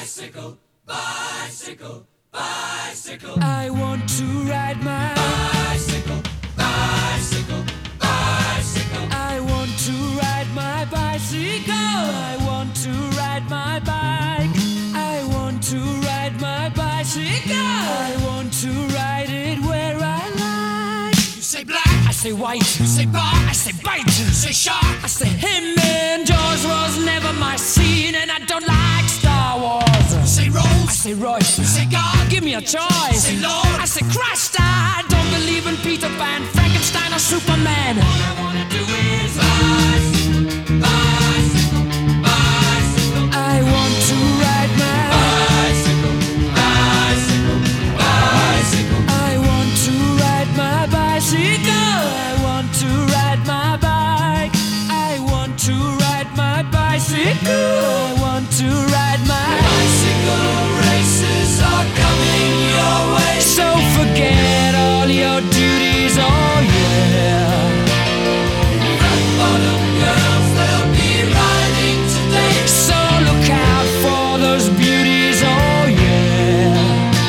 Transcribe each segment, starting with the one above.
Bicycle, bicycle, bicycle. I want to ride my bicycle, bicycle, bicycle. I want to ride my bicycle. I want to ride my bike. I want to ride my bicycle. I want to ride it where I like. You say black, I say white. you say bar, I say bite. you say shark, I say him and Jaws was never my scene, and I don't like Star Wars. you say I Rose, say Royce. you say God, Give me a choice. say Lord. I say Christ. I don't believe in Peter Pan, Frankenstein, or Superman. All I wanna do is bicycle, bicycle, bicycle. I want to ride my Bicycle, bicycle, bicycle. I want to ride my bicycle. I want to ride my bike. I want to ride my bicycle. I want to ride my Bicycle races are coming your way. So forget all your duties, oh yeah. Flat bottom girls, they'll be riding today. So look out for those beauties, oh yeah.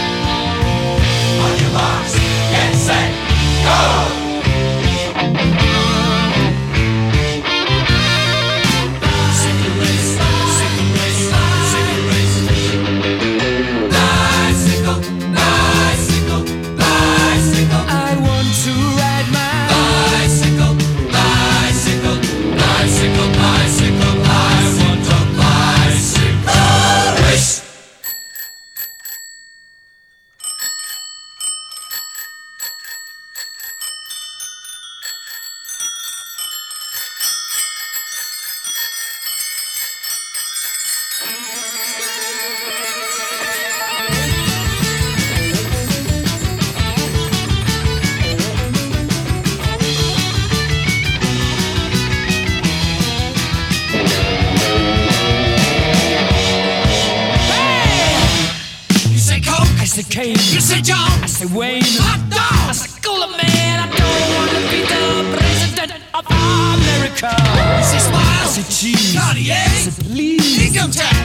On your marks, get set, go! Bicycle race, bicycle race, bicycle race. Bicycle, bicycle, bicycle. I want to ride my Bicycle, bicycle, bicycle, bicycle. I want a bicycle race. You say Coke, I say Kane. you say John, I say Wayne. hot I dog. say Cooler Man. I don't want to be the president of America. You say I Smile, say cheese. Cartier, I say please. Income tax.